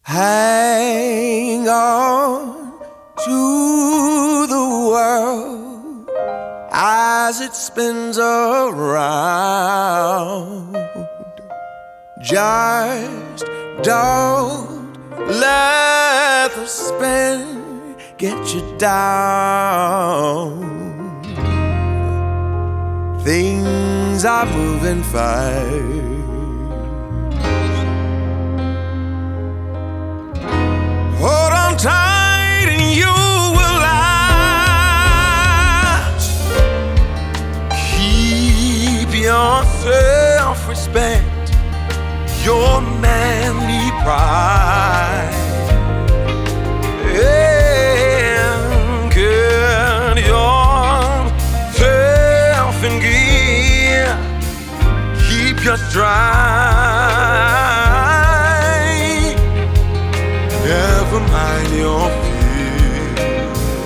Hang on to the world as it spins around. Just don't let the spin get you down. Things are moving fast. Hold on tight and you will last. Keep your self-respect, your manly pride, and get yourself in gear. Keep your stride. Never mind your fear.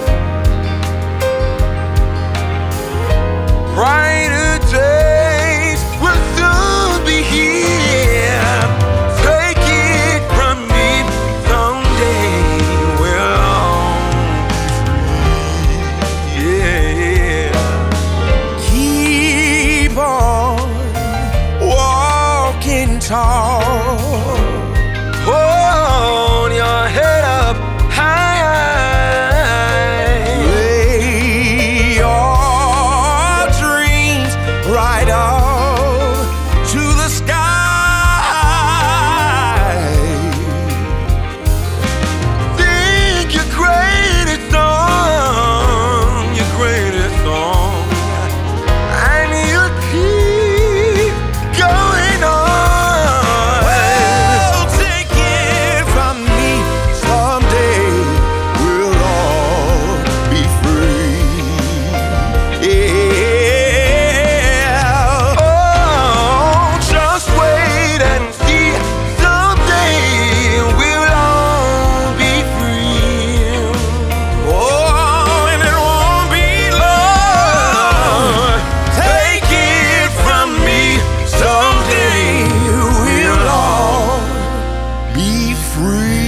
Brighter days will soon be here. Take it from me, someday we'll all be free. Yeah. Keep on walking tall. Hold your head up high. Lay your dreams right up to the sky. Sing your greatest song, and you keep going on. Free.